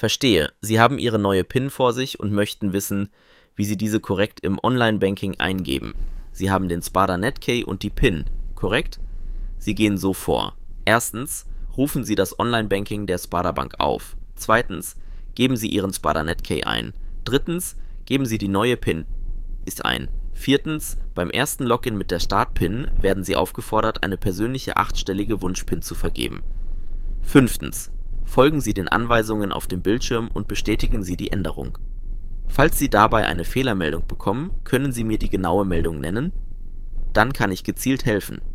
Verstehe, Sie haben Ihre neue PIN vor sich und möchten wissen, wie Sie diese korrekt im Online-Banking eingeben. Sie haben den Sparda Netkey und die PIN, korrekt? Sie gehen so vor. Erstens, rufen Sie das Online-Banking der Sparda Bank auf. Zweitens, geben Sie Ihren Sparda Netkey ein. Drittens, geben Sie die neue PIN ein. Viertens, beim ersten Login mit der Start-PIN werden Sie aufgefordert, eine persönliche 8-stellige Wunsch-PIN zu vergeben. Fünftens, folgen Sie den Anweisungen auf dem Bildschirm und bestätigen Sie die Änderung. Falls Sie dabei eine Fehlermeldung bekommen, können Sie mir die genaue Meldung nennen? Dann kann ich gezielt helfen.